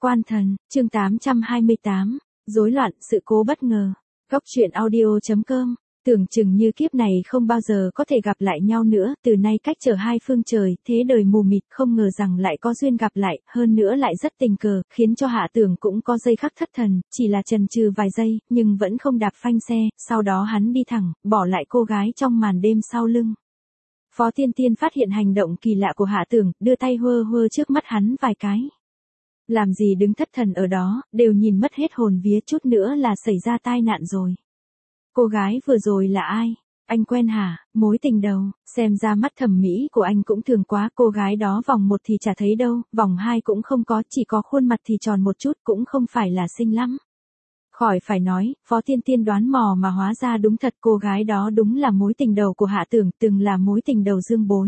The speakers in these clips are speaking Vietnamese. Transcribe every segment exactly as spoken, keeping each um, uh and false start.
Quan thần, chương tám trăm hai mươi tám, rối loạn, sự cố bất ngờ. Góc truyện audio chấm com. Tưởng chừng như kiếp này không bao giờ có thể gặp lại nhau nữa, từ nay cách trở hai phương trời, thế đời mù mịt, không ngờ rằng lại có duyên gặp lại, hơn nữa lại rất tình cờ, khiến cho Hạ Tưởng cũng có giây khắc thất thần, chỉ là chần chừ vài giây, nhưng vẫn không đạp phanh xe, sau đó hắn đi thẳng, bỏ lại cô gái trong màn đêm sau lưng. Phó Tiên Tiên phát hiện hành động kỳ lạ của Hạ Tưởng, đưa tay hơ hơ trước mắt hắn vài cái. Làm gì đứng thất thần ở đó, đều nhìn mất hết hồn vía, chút nữa là xảy ra tai nạn rồi. Cô gái vừa rồi là ai? Anh quen hả? Mối tình đầu, xem ra mắt thẩm mỹ của anh cũng thường quá, cô gái đó vòng một thì chả thấy đâu, vòng hai cũng không có, chỉ có khuôn mặt thì tròn một chút, cũng không phải là xinh lắm. Khỏi phải nói, Phó Tiên Tiên đoán mò mà hóa ra đúng thật, cô gái đó đúng là mối tình đầu của Hạ Tưởng, từng là mối tình đầu Dương Bối.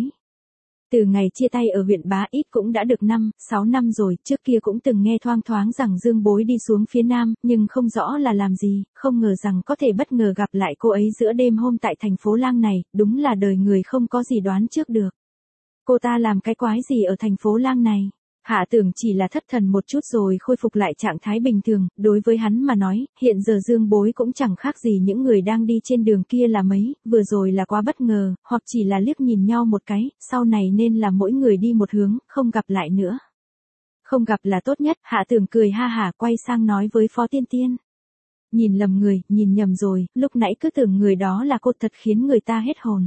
Từ ngày chia tay ở huyện Bá ít cũng đã được năm, sáu năm rồi, trước kia cũng từng nghe thoang thoáng rằng Dương Bối đi xuống phía Nam, nhưng không rõ là làm gì, không ngờ rằng có thể bất ngờ gặp lại cô ấy giữa đêm hôm tại thành phố Lang này, đúng là đời người không có gì đoán trước được. Cô ta làm cái quái gì ở thành phố Lang này? Hạ Tưởng chỉ là thất thần một chút rồi khôi phục lại trạng thái bình thường, đối với hắn mà nói, hiện giờ Dương Bối cũng chẳng khác gì những người đang đi trên đường kia là mấy, vừa rồi là quá bất ngờ, hoặc chỉ là liếc nhìn nhau một cái, sau này nên là mỗi người đi một hướng, không gặp lại nữa. Không gặp là tốt nhất, Hạ Tưởng cười ha hả quay sang nói với Phó Tiên Tiên. Nhìn lầm người, nhìn nhầm rồi, lúc nãy cứ tưởng người đó là cô, thật khiến người ta hết hồn.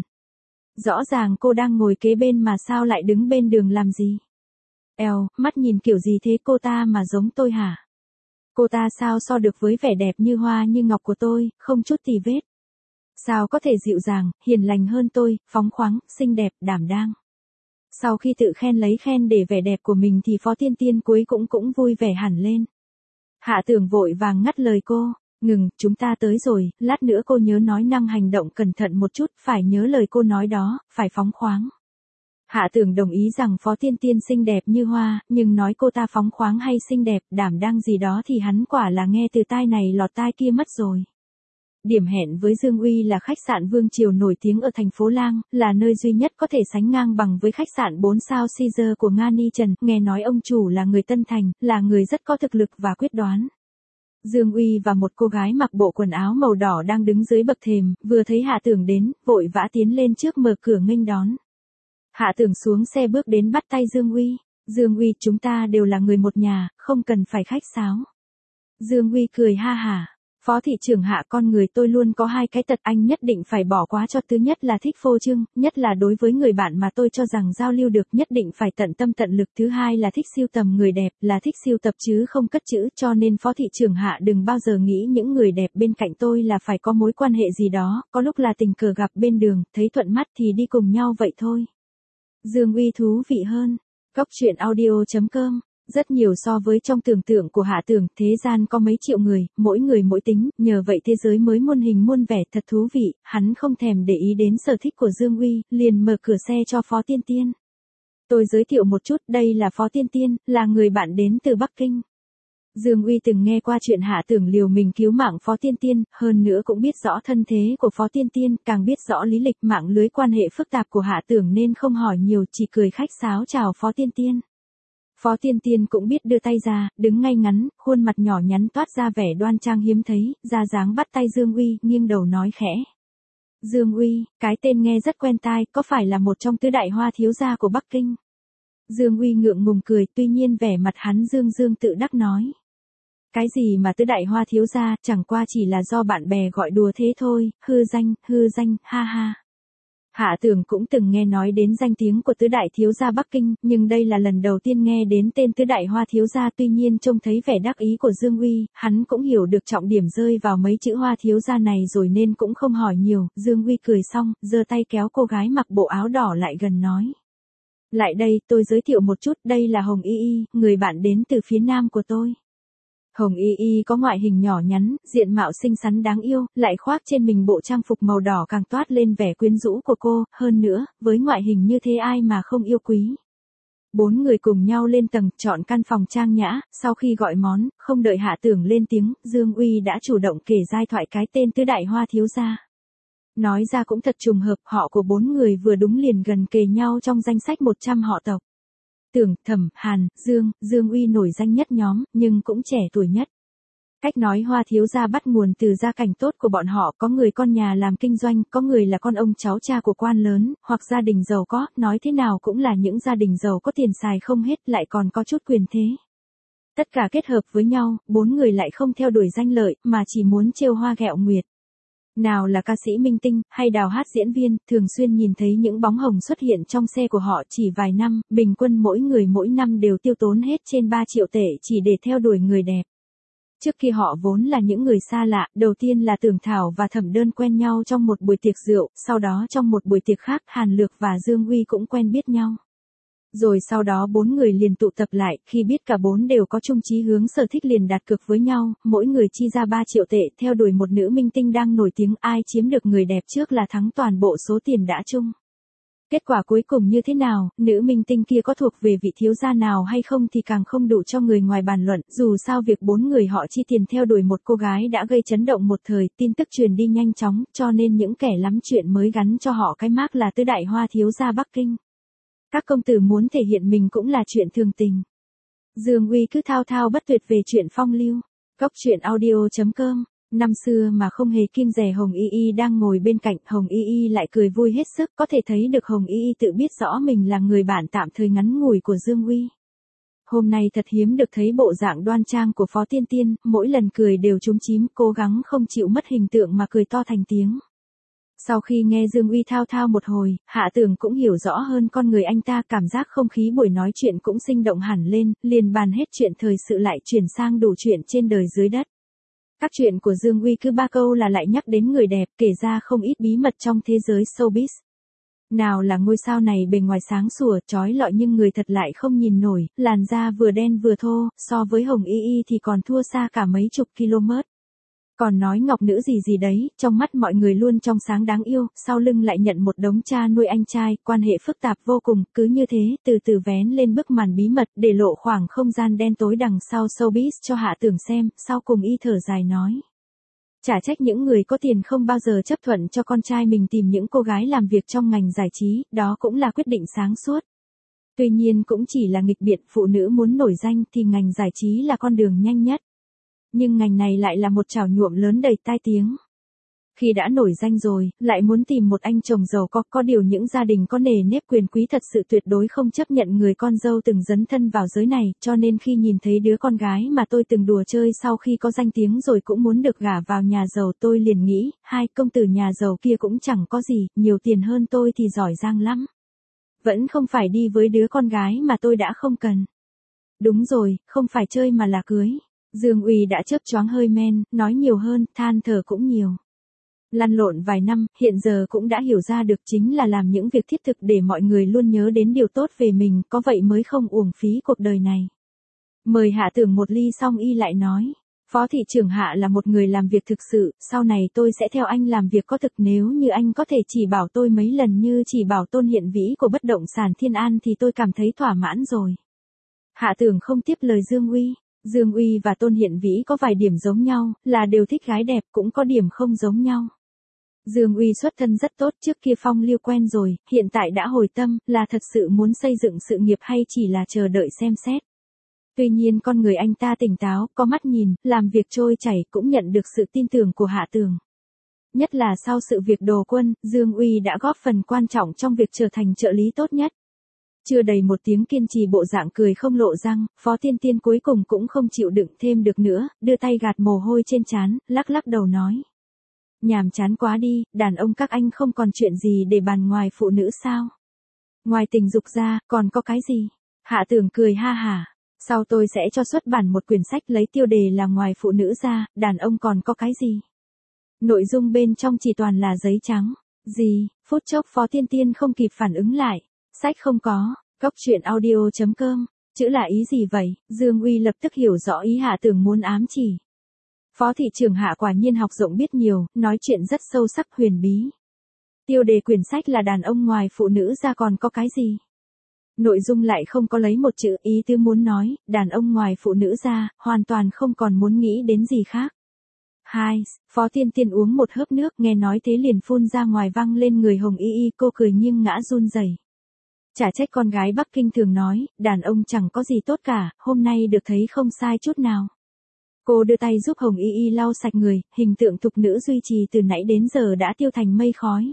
Rõ ràng cô đang ngồi kế bên mà sao lại đứng bên đường làm gì? Eo, mắt nhìn kiểu gì thế, cô ta mà giống tôi hả? Cô ta sao so được với vẻ đẹp như hoa như ngọc của tôi, không chút tì vết. Sao có thể dịu dàng, hiền lành hơn tôi, phóng khoáng, xinh đẹp, đảm đang. Sau khi tự khen lấy khen để vẻ đẹp của mình thì Phó Tiên Tiên cuối cũng cũng vui vẻ hẳn lên. Hạ Tưởng vội vàng ngắt lời cô, ngừng, chúng ta tới rồi, lát nữa cô nhớ nói năng hành động cẩn thận một chút, phải nhớ lời cô nói đó, phải phóng khoáng. Hạ Tưởng đồng ý rằng Phó Tiên Tiên xinh đẹp như hoa, nhưng nói cô ta phóng khoáng hay xinh đẹp, đảm đang gì đó thì hắn quả là nghe từ tai này lọt tai kia mất rồi. Điểm hẹn với Dương Uy là khách sạn Vương Triều nổi tiếng ở thành phố Lang, là nơi duy nhất có thể sánh ngang bằng với khách sạn bốn sao Caesar của Nga Ni Trần, nghe nói ông chủ là người Tân Thành, là người rất có thực lực và quyết đoán. Dương Uy và một cô gái mặc bộ quần áo màu đỏ đang đứng dưới bậc thềm, vừa thấy Hạ Tưởng đến, vội vã tiến lên trước mở cửa nghênh đón. Hạ Tưởng xuống xe bước đến bắt tay Dương Uy. Dương Uy, chúng ta đều là người một nhà, không cần phải khách sáo. Dương Uy cười ha hả. Phó thị trưởng Hạ, con người tôi luôn có hai cái tật, anh nhất định phải bỏ qua cho. Thứ nhất là thích phô trương, nhất là đối với người bạn mà tôi cho rằng giao lưu được, nhất định phải tận tâm tận lực. Thứ hai là thích sưu tầm người đẹp, là thích sưu tập chứ không cất chữ, cho nên Phó thị trưởng Hạ đừng bao giờ nghĩ những người đẹp bên cạnh tôi là phải có mối quan hệ gì đó, có lúc là tình cờ gặp bên đường, thấy thuận mắt thì đi cùng nhau vậy thôi. Dương Uy thú vị hơn. Góc truyện audio chấm com. Rất nhiều so với trong tưởng tượng của Hạ Tưởng, thế gian có mấy triệu người, mỗi người mỗi tính, nhờ vậy thế giới mới muôn hình muôn vẻ, thật thú vị. Hắn không thèm để ý đến sở thích của Dương Uy, liền mở cửa xe cho Phó Tiên Tiên. Tôi giới thiệu một chút, đây là Phó Tiên Tiên, là người bạn đến từ Bắc Kinh. Dương Uy từng nghe qua chuyện Hạ Tưởng liều mình cứu mạng Phó Tiên Tiên, hơn nữa cũng biết rõ thân thế của Phó Tiên Tiên, càng biết rõ lý lịch mạng lưới quan hệ phức tạp của Hạ Tưởng nên không hỏi nhiều, chỉ cười khách sáo chào Phó Tiên Tiên. Phó Tiên Tiên cũng biết đưa tay ra, đứng ngay ngắn, khuôn mặt nhỏ nhắn toát ra vẻ đoan trang hiếm thấy, ra dáng bắt tay Dương Uy, nghiêng đầu nói khẽ. Dương Uy, cái tên nghe rất quen tai, có phải là một trong tứ đại hoa thiếu gia của Bắc Kinh? Dương Uy ngượng ngùng cười, tuy nhiên vẻ mặt hắn dương dương tự đắc nói. Cái gì mà tứ đại hoa thiếu gia, chẳng qua chỉ là do bạn bè gọi đùa thế thôi, hư danh, hư danh, ha ha. Hạ Tưởng cũng từng nghe nói đến danh tiếng của tứ đại thiếu gia Bắc Kinh, nhưng đây là lần đầu tiên nghe đến tên tứ đại hoa thiếu gia, tuy nhiên trông thấy vẻ đắc ý của Dương Uy, hắn cũng hiểu được trọng điểm rơi vào mấy chữ hoa thiếu gia này rồi nên cũng không hỏi nhiều. Dương Uy cười xong, giơ tay kéo cô gái mặc bộ áo đỏ lại gần nói. Lại đây, tôi giới thiệu một chút, đây là Hồng Y Y, người bạn đến từ phía nam của tôi. Hồng Y Y có ngoại hình nhỏ nhắn, diện mạo xinh xắn đáng yêu, lại khoác trên mình bộ trang phục màu đỏ càng toát lên vẻ quyến rũ của cô, hơn nữa, với ngoại hình như thế ai mà không yêu quý. Bốn người cùng nhau lên tầng, chọn căn phòng trang nhã, sau khi gọi món, không đợi Hạ Tưởng lên tiếng, Dương Uy đã chủ động kể giai thoại cái tên tứ đại hoa thiếu gia. Nói ra cũng thật trùng hợp, họ của bốn người vừa đúng liền gần kề nhau trong danh sách một trăm họ tộc. Tưởng, Thẩm, Hàn, Dương, Dương Uy nổi danh nhất nhóm, nhưng cũng trẻ tuổi nhất. Cách nói Hoa thiếu gia bắt nguồn từ gia cảnh tốt của bọn họ, có người con nhà làm kinh doanh, có người là con ông cháu cha của quan lớn, hoặc gia đình giàu có, nói thế nào cũng là những gia đình giàu có tiền xài không hết, lại còn có chút quyền thế. Tất cả kết hợp với nhau, bốn người lại không theo đuổi danh lợi, mà chỉ muốn trêu hoa ghẹo nguyệt. Nào là ca sĩ minh tinh, hay đào hát diễn viên, thường xuyên nhìn thấy những bóng hồng xuất hiện trong xe của họ chỉ vài năm, bình quân mỗi người mỗi năm đều tiêu tốn hết trên ba triệu tệ chỉ để theo đuổi người đẹp. Trước khi họ vốn là những người xa lạ, đầu tiên là Tưởng Thảo và Thẩm Đơn quen nhau trong một buổi tiệc rượu, sau đó trong một buổi tiệc khác Hàn Lược và Dương Uy cũng quen biết nhau. Rồi sau đó bốn người liền tụ tập lại, khi biết cả bốn đều có chung chí hướng sở thích liền đặt cược với nhau, mỗi người chi ra ba triệu tệ theo đuổi một nữ minh tinh đang nổi tiếng, ai chiếm được người đẹp trước là thắng toàn bộ số tiền đã chung. Kết quả cuối cùng như thế nào, nữ minh tinh kia có thuộc về vị thiếu gia nào hay không thì càng không đủ cho người ngoài bàn luận, dù sao việc bốn người họ chi tiền theo đuổi một cô gái đã gây chấn động một thời, tin tức truyền đi nhanh chóng, cho nên những kẻ lắm chuyện mới gắn cho họ cái mác là tứ đại hoa thiếu gia Bắc Kinh. Các công tử muốn thể hiện mình cũng là chuyện thường tình. Dương Uy cứ thao thao bất tuyệt về chuyện phong lưu. Cốc truyện audio chấm com. Năm xưa mà không hề kiêng dè Hồng Y Y đang ngồi bên cạnh, Hồng Y Y lại cười vui hết sức, có thể thấy được Hồng Y Y tự biết rõ mình là người bạn tạm thời ngắn ngủi của Dương Uy. Hôm nay thật hiếm được thấy bộ dạng đoan trang của Phó Tiên Tiên, mỗi lần cười đều chúm chím, cố gắng không chịu mất hình tượng mà cười to thành tiếng. Sau khi nghe Dương Uy thao thao một hồi, Hạ Tưởng cũng hiểu rõ hơn con người anh ta, cảm giác không khí buổi nói chuyện cũng sinh động hẳn lên, liền bàn hết chuyện thời sự lại chuyển sang đủ chuyện trên đời dưới đất. Các chuyện của Dương Uy cứ ba câu là lại nhắc đến người đẹp, kể ra không ít bí mật trong thế giới showbiz. Nào là ngôi sao này bề ngoài sáng sủa, chói lọi nhưng người thật lại không nhìn nổi, làn da vừa đen vừa thô, so với Hồng Y Y thì còn thua xa cả mấy chục km. Còn nói ngọc nữ gì gì đấy, trong mắt mọi người luôn trong sáng đáng yêu, sau lưng lại nhận một đống cha nuôi anh trai, quan hệ phức tạp vô cùng, cứ như thế, từ từ vén lên bức màn bí mật, để lộ khoảng không gian đen tối đằng sau showbiz cho Hạ Tưởng xem, sau cùng y thở dài nói. Chả trách những người có tiền không bao giờ chấp thuận cho con trai mình tìm những cô gái làm việc trong ngành giải trí, đó cũng là quyết định sáng suốt. Tuy nhiên cũng chỉ là nghịch biện, phụ nữ muốn nổi danh thì ngành giải trí là con đường nhanh nhất. Nhưng ngành này lại là một chảo nhuộm lớn đầy tai tiếng. Khi đã nổi danh rồi, lại muốn tìm một anh chồng giàu có, có điều những gia đình có nề nếp quyền quý thật sự tuyệt đối không chấp nhận người con dâu từng dấn thân vào giới này, cho nên khi nhìn thấy đứa con gái mà tôi từng đùa chơi sau khi có danh tiếng rồi cũng muốn được gả vào nhà giàu, tôi liền nghĩ, hai công tử nhà giàu kia cũng chẳng có gì, nhiều tiền hơn tôi thì giỏi giang lắm. Vẫn không phải đi với đứa con gái mà tôi đã không cần. Đúng rồi, không phải chơi mà là cưới. Dương Uy đã chớp choáng hơi men, nói nhiều hơn, than thở cũng nhiều. Lăn lộn vài năm, hiện giờ cũng đã hiểu ra được chính là làm những việc thiết thực để mọi người luôn nhớ đến điều tốt về mình, có vậy mới không uổng phí cuộc đời này. Mời Hạ Tưởng một ly xong y lại nói. Phó thị trưởng Hạ là một người làm việc thực sự, sau này tôi sẽ theo anh làm việc có thực, nếu như anh có thể chỉ bảo tôi mấy lần như chỉ bảo Tôn Hiện Vĩ của bất động sản Thiên An thì tôi cảm thấy thỏa mãn rồi. Hạ Tưởng không tiếp lời Dương Uy. Dương Uy và Tôn Hiện Vĩ có vài điểm giống nhau, là đều thích gái đẹp, cũng có điểm không giống nhau. Dương Uy xuất thân rất tốt, trước kia phong lưu quen rồi, hiện tại đã hồi tâm, là thật sự muốn xây dựng sự nghiệp hay chỉ là chờ đợi xem xét. Tuy nhiên con người anh ta tỉnh táo, có mắt nhìn, làm việc trôi chảy, cũng nhận được sự tin tưởng của Hạ Tưởng. Nhất là sau sự việc Đồ Quân, Dương Uy đã góp phần quan trọng trong việc trở thành trợ lý tốt nhất. Chưa đầy một tiếng kiên trì bộ dạng cười không lộ răng, Phó Tiên Tiên cuối cùng cũng không chịu đựng thêm được nữa, đưa tay gạt mồ hôi trên trán, lắc lắc đầu nói. Nhàm chán quá đi, đàn ông các anh không còn chuyện gì để bàn ngoài phụ nữ sao? Ngoài tình dục ra, còn có cái gì? Hạ Tưởng cười ha hả. Sau tôi sẽ cho xuất bản một quyển sách lấy tiêu đề là ngoài phụ nữ ra, đàn ông còn có cái gì? Nội dung bên trong chỉ toàn là giấy trắng. Gì? Phút chốc Phó Tiên Tiên không kịp phản ứng lại. Sách không có. Cốc truyện audio chấm com. Chữ là ý gì vậy? Dương Uy lập tức hiểu rõ ý Hạ Tưởng muốn ám chỉ. Phó thị trưởng Hạ quả nhiên học rộng biết nhiều, nói chuyện rất sâu sắc huyền bí. Tiêu đề quyển sách là đàn ông ngoài phụ nữ ra còn có cái gì? Nội dung lại không có lấy một chữ, ý tứ muốn nói, đàn ông ngoài phụ nữ ra, hoàn toàn không còn muốn nghĩ đến gì khác. Hai, Phó Tiên Tiên uống một hớp nước, nghe nói thế liền phun ra ngoài văng lên người Hồng Y Y, cô cười nghiêng ngã run rẩy. Chả trách con gái Bắc Kinh thường nói, đàn ông chẳng có gì tốt cả, hôm nay được thấy không sai chút nào. Cô đưa tay giúp Hồng Y Y lau sạch người, hình tượng thục nữ duy trì từ nãy đến giờ đã tiêu thành mây khói.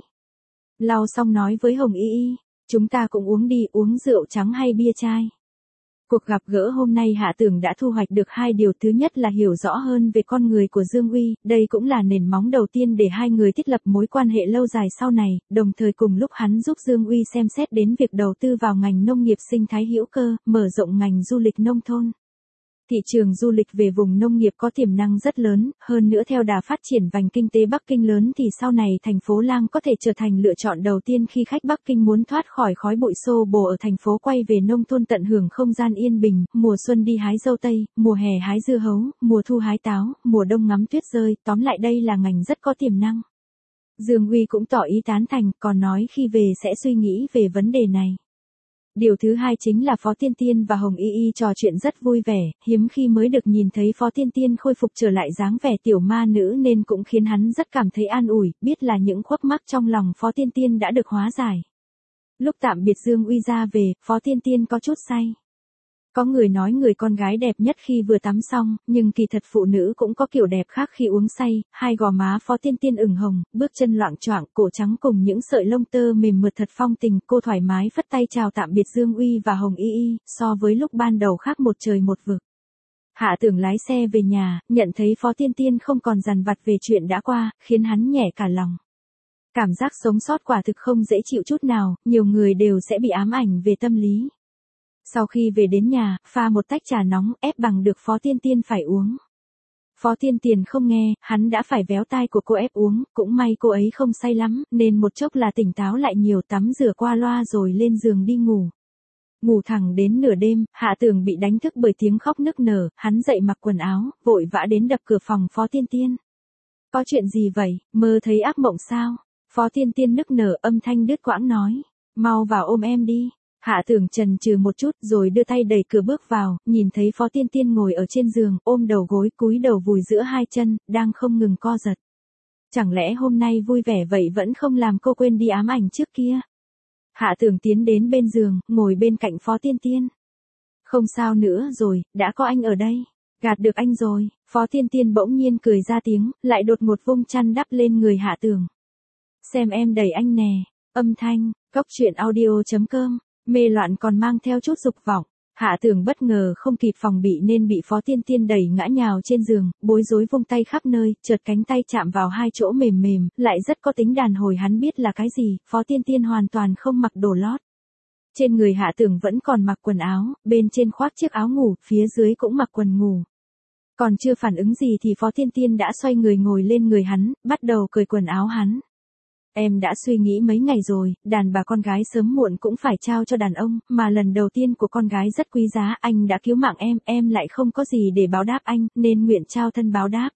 Lau xong nói với Hồng Y Y, chúng ta cũng uống đi, uống rượu trắng hay bia chai. Cuộc gặp gỡ hôm nay Hạ Tưởng đã thu hoạch được hai điều. Thứ nhất là hiểu rõ hơn về con người của Dương Uy, đây cũng là nền móng đầu tiên để hai người thiết lập mối quan hệ lâu dài sau này, đồng thời cùng lúc hắn giúp Dương Uy xem xét đến việc đầu tư vào ngành nông nghiệp sinh thái hữu cơ, mở rộng ngành du lịch nông thôn. Thị trường du lịch về vùng nông nghiệp có tiềm năng rất lớn, hơn nữa theo đà phát triển vành kinh tế Bắc Kinh lớn thì sau này thành phố Lang có thể trở thành lựa chọn đầu tiên khi khách Bắc Kinh muốn thoát khỏi khói bụi xô bồ ở thành phố quay về nông thôn tận hưởng không gian yên bình, mùa xuân đi hái dâu tây, mùa hè hái dưa hấu, mùa thu hái táo, mùa đông ngắm tuyết rơi, tóm lại đây là ngành rất có tiềm năng. Dương Uy cũng tỏ ý tán thành, còn nói khi về sẽ suy nghĩ về vấn đề này. Điều thứ hai chính là Phó Tiên Tiên và Hồng Y Y trò chuyện rất vui vẻ, hiếm khi mới được nhìn thấy Phó Tiên Tiên khôi phục trở lại dáng vẻ tiểu ma nữ nên cũng khiến hắn rất cảm thấy an ủi, biết là những khuất mắc trong lòng Phó Tiên Tiên đã được hóa giải. Lúc tạm biệt Dương Uy ra về, Phó Tiên Tiên có chút say. Có người nói người con gái đẹp nhất khi vừa tắm xong, nhưng kỳ thật phụ nữ cũng có kiểu đẹp khác khi uống say, hai gò má Phó Tiên Tiên ửng hồng, bước chân loạng choạng, cổ trắng cùng những sợi lông tơ mềm mượt thật phong tình, cô thoải mái phất tay chào tạm biệt Dương Uy và Hồng Y Y, so với lúc ban đầu khác một trời một vực. Hạ Tưởng lái xe về nhà, nhận thấy Phó Tiên Tiên không còn dằn vặt về chuyện đã qua, khiến hắn nhẹ cả lòng. Cảm giác sống sót quả thực không dễ chịu chút nào, nhiều người đều sẽ bị ám ảnh về tâm lý. Sau khi về đến nhà, pha một tách trà nóng, ép bằng được Phó Tiên Tiên phải uống. Phó Tiên Tiên không nghe, hắn đã phải véo tai của cô ép uống, cũng may cô ấy không say lắm, nên một chốc là tỉnh táo lại nhiều, tắm rửa qua loa rồi lên giường đi ngủ. Ngủ thẳng đến nửa đêm, Hạ Tưởng bị đánh thức bởi tiếng khóc nức nở, hắn dậy mặc quần áo, vội vã đến đập cửa phòng Phó Tiên Tiên. Có chuyện gì vậy, mơ thấy ác mộng sao? Phó Tiên Tiên nức nở, âm thanh đứt quãng nói, mau vào ôm em đi. Hạ Tưởng chần chừ một chút rồi đưa tay đẩy cửa bước vào, nhìn thấy Phó Tiên Tiên ngồi ở trên giường, ôm đầu gối cúi đầu vùi giữa hai chân, đang không ngừng co giật. Chẳng lẽ hôm nay vui vẻ vậy vẫn không làm cô quên đi ám ảnh trước kia? Hạ Tưởng tiến đến bên giường, ngồi bên cạnh Phó Tiên Tiên. Không sao nữa rồi, đã có anh ở đây. Gạt được anh rồi. Phó Tiên Tiên bỗng nhiên cười ra tiếng, lại đột ngột vung chăn đắp lên người Hạ Tưởng. Xem em đẩy anh nè. Âm thanh, cốc truyện audio chấm com. Mê loạn còn mang theo chút dục vọng. Hạ Tưởng bất ngờ không kịp phòng bị nên bị Phó Tiên Tiên đẩy ngã nhào trên giường, bối rối vung tay khắp nơi, chợt cánh tay chạm vào hai chỗ mềm mềm, lại rất có tính đàn hồi, hắn biết là cái gì. Phó Tiên Tiên hoàn toàn không mặc đồ lót. Trên người Hạ Tưởng vẫn còn mặc quần áo, bên trên khoác chiếc áo ngủ, phía dưới cũng mặc quần ngủ. Còn chưa phản ứng gì thì Phó Tiên Tiên đã xoay người ngồi lên người hắn, bắt đầu cởi quần áo hắn. Em đã suy nghĩ mấy ngày rồi, đàn bà con gái sớm muộn cũng phải trao cho đàn ông, mà lần đầu tiên của con gái rất quý giá, anh đã cứu mạng em, em lại không có gì để báo đáp anh, nên nguyện trao thân báo đáp.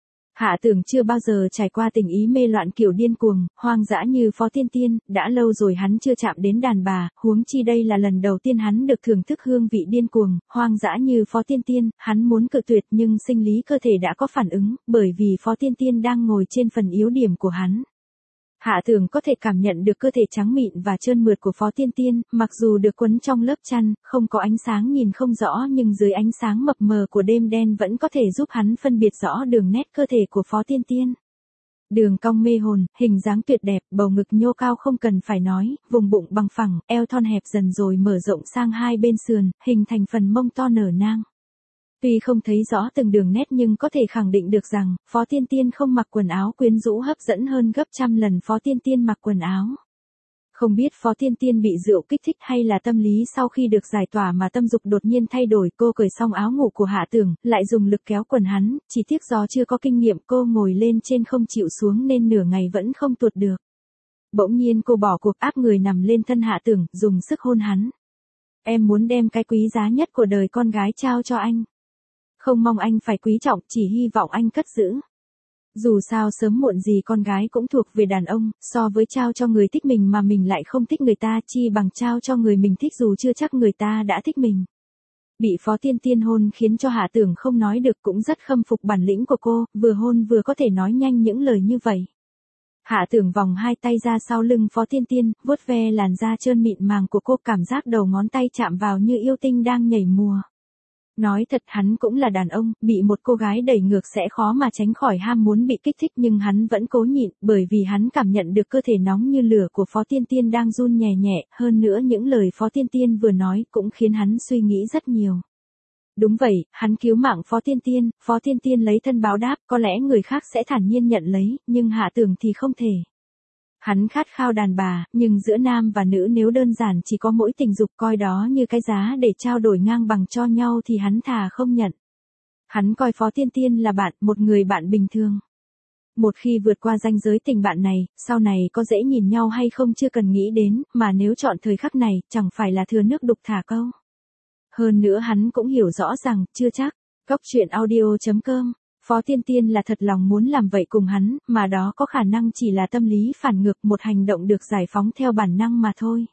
Hạ Tưởng chưa bao giờ trải qua tình ý mê loạn kiểu điên cuồng, hoang dã như Phó Tiên Tiên, đã lâu rồi hắn chưa chạm đến đàn bà, huống chi đây là lần đầu tiên hắn được thưởng thức hương vị điên cuồng, hoang dã như Phó Tiên Tiên, hắn muốn cự tuyệt nhưng sinh lý cơ thể đã có phản ứng, bởi vì Phó Tiên Tiên đang ngồi trên phần yếu điểm của hắn. Hạ Tưởng có thể cảm nhận được cơ thể trắng mịn và trơn mượt của Phó Tiên Tiên, mặc dù được quấn trong lớp chăn, không có ánh sáng nhìn không rõ nhưng dưới ánh sáng mập mờ của đêm đen vẫn có thể giúp hắn phân biệt rõ đường nét cơ thể của Phó Tiên Tiên. Đường cong mê hồn, hình dáng tuyệt đẹp, bầu ngực nhô cao không cần phải nói, vùng bụng bằng phẳng, eo thon hẹp dần rồi mở rộng sang hai bên sườn, hình thành phần mông to nở nang. Tuy không thấy rõ từng đường nét nhưng có thể khẳng định được rằng, Phó Tiên Tiên không mặc quần áo quyến rũ hấp dẫn hơn gấp trăm lần Phó Tiên Tiên mặc quần áo. Không biết Phó Tiên Tiên bị rượu kích thích hay là tâm lý sau khi được giải tỏa mà tâm dục đột nhiên thay đổi, cô cởi xong áo ngủ của Hạ Tưởng, lại dùng lực kéo quần hắn, chỉ tiếc do chưa có kinh nghiệm cô ngồi lên trên không chịu xuống nên nửa ngày vẫn không tuột được. Bỗng nhiên cô bỏ cuộc áp người nằm lên thân Hạ Tưởng, dùng sức hôn hắn. Em muốn đem cái quý giá nhất của đời con gái trao cho anh. Không mong anh phải quý trọng, chỉ hy vọng anh cất giữ. Dù sao sớm muộn gì con gái cũng thuộc về đàn ông, so với trao cho người thích mình mà mình lại không thích người ta, chi bằng trao cho người mình thích dù chưa chắc người ta đã thích mình. Bị Phó Tiên Tiên hôn khiến cho Hạ Tưởng không nói được, cũng rất khâm phục bản lĩnh của cô, vừa hôn vừa có thể nói nhanh những lời như vậy. Hạ Tưởng vòng hai tay ra sau lưng Phó Tiên Tiên, vuốt ve làn da trơn mịn màng của cô, cảm giác đầu ngón tay chạm vào như yêu tinh đang nhảy mùa. Nói thật hắn cũng là đàn ông, bị một cô gái đẩy ngược sẽ khó mà tránh khỏi ham muốn bị kích thích, nhưng hắn vẫn cố nhịn, bởi vì hắn cảm nhận được cơ thể nóng như lửa của Phó Tiên Tiên đang run nhẹ nhẹ, hơn nữa những lời Phó Tiên Tiên vừa nói cũng khiến hắn suy nghĩ rất nhiều. Đúng vậy, hắn cứu mạng Phó Tiên Tiên, Phó Tiên Tiên lấy thân báo đáp, có lẽ người khác sẽ thản nhiên nhận lấy, nhưng Hạ Tưởng thì không thể. Hắn khát khao đàn bà, nhưng giữa nam và nữ nếu đơn giản chỉ có mỗi tình dục coi đó như cái giá để trao đổi ngang bằng cho nhau thì hắn thà không nhận. Hắn coi Phó Tiên Tiên là bạn, một người bạn bình thường. Một khi vượt qua ranh giới tình bạn này, sau này có dễ nhìn nhau hay không chưa cần nghĩ đến, mà nếu chọn thời khắc này, chẳng phải là thừa nước đục thả câu. Hơn nữa hắn cũng hiểu rõ rằng, chưa chắc. Cốc truyện audio chấm com Phó Tiên Tiên là thật lòng muốn làm vậy cùng hắn, mà đó có khả năng chỉ là tâm lý phản ngược, một hành động được giải phóng theo bản năng mà thôi.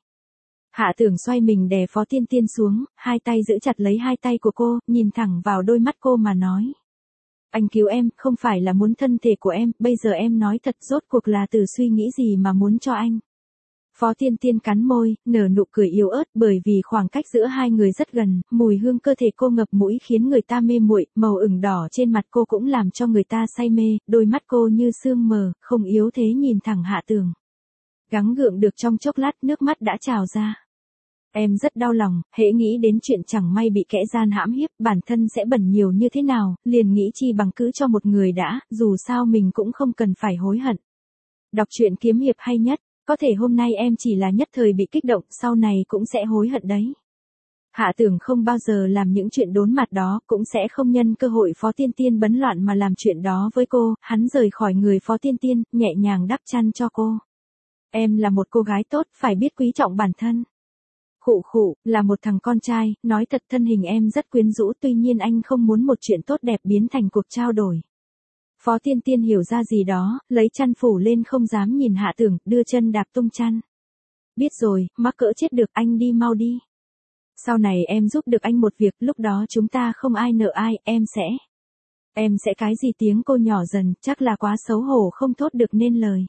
Hạ Tưởng xoay mình đè Phó Tiên Tiên xuống, hai tay giữ chặt lấy hai tay của cô, nhìn thẳng vào đôi mắt cô mà nói. Anh cứu em, không phải là muốn thân thể của em, bây giờ em nói thật, rốt cuộc là từ suy nghĩ gì mà muốn cho anh. Phó Tiên Tiên cắn môi, nở nụ cười yếu ớt, bởi vì khoảng cách giữa hai người rất gần, mùi hương cơ thể cô ngập mũi khiến người ta mê muội, màu ửng đỏ trên mặt cô cũng làm cho người ta say mê, đôi mắt cô như sương mờ, không yếu thế nhìn thẳng Hạ Tưởng. Gắng gượng được trong chốc lát, nước mắt đã trào ra. Em rất đau lòng, hễ nghĩ đến chuyện chẳng may bị kẻ gian hãm hiếp, bản thân sẽ bẩn nhiều như thế nào, liền nghĩ chi bằng cứ cho một người đã, dù sao mình cũng không cần phải hối hận. Đọc truyện kiếm hiệp hay nhất. Có thể hôm nay em chỉ là nhất thời bị kích động, sau này cũng sẽ hối hận đấy. Hạ Tưởng không bao giờ làm những chuyện đốn mặt đó, cũng sẽ không nhân cơ hội Phó Tiên Tiên bấn loạn mà làm chuyện đó với cô, hắn rời khỏi người Phó Tiên Tiên, nhẹ nhàng đắp chăn cho cô. Em là một cô gái tốt, phải biết quý trọng bản thân. Khụ khụ, là một thằng con trai, nói thật thân hình em rất quyến rũ, tuy nhiên anh không muốn một chuyện tốt đẹp biến thành cuộc trao đổi. Phó Tiên Tiên hiểu ra gì đó, lấy chăn phủ lên không dám nhìn Hạ Tưởng, đưa chân đạp tung chăn. Biết rồi, mắc cỡ chết được, anh đi mau đi. Sau này em giúp được anh một việc, lúc đó chúng ta không ai nợ ai, em sẽ. Em sẽ cái gì, tiếng cô nhỏ dần, chắc là quá xấu hổ không thốt được nên lời.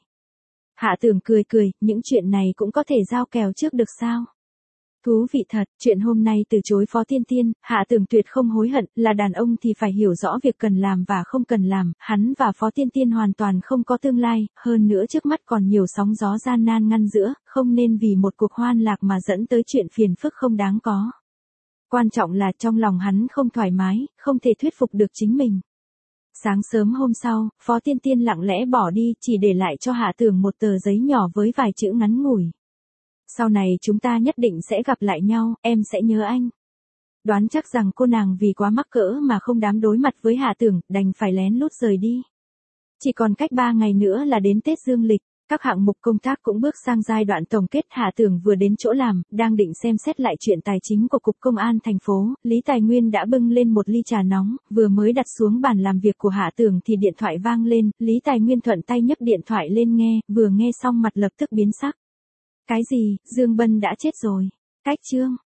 Hạ Tưởng cười cười, những chuyện này cũng có thể giao kèo trước được sao? Thú vị thật, chuyện hôm nay từ chối Phó Tiên Tiên, Hạ Tưởng tuyệt không hối hận, là đàn ông thì phải hiểu rõ việc cần làm và không cần làm, hắn và Phó Tiên Tiên hoàn toàn không có tương lai, hơn nữa trước mắt còn nhiều sóng gió gian nan ngăn giữa, không nên vì một cuộc hoan lạc mà dẫn tới chuyện phiền phức không đáng có. Quan trọng là trong lòng hắn không thoải mái, không thể thuyết phục được chính mình. Sáng sớm hôm sau, Phó Tiên Tiên lặng lẽ bỏ đi, chỉ để lại cho Hạ Tưởng một tờ giấy nhỏ với vài chữ ngắn ngủi. Sau này chúng ta nhất định sẽ gặp lại nhau, em sẽ nhớ anh. Đoán chắc rằng cô nàng vì quá mắc cỡ mà không dám đối mặt với Hạ Tưởng, đành phải lén lút rời đi. Chỉ còn cách ba ngày nữa là đến Tết Dương lịch, các hạng mục công tác cũng bước sang giai đoạn tổng kết. Hạ Tưởng vừa đến chỗ làm, đang định xem xét lại chuyện tài chính của Cục Công an thành phố, Lý Tài Nguyên đã bưng lên một ly trà nóng, vừa mới đặt xuống bàn làm việc của Hạ Tưởng thì điện thoại vang lên, Lý Tài Nguyên thuận tay nhấc điện thoại lên nghe, vừa nghe xong mặt lập tức biến sắc. Cái gì, Dương Bân đã chết rồi? Cách chương